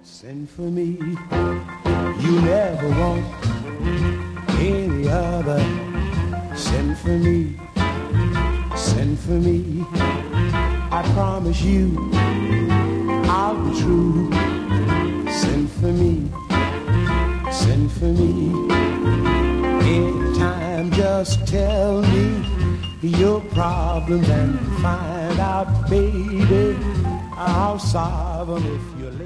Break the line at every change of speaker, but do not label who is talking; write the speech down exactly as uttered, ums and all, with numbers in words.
Send for me. You never want any other. Send for me. Send for me. I promise you I'll be true. Send for me. Send for me. Anytime, just tell me your problems and find out, baby, I'll solve them if you're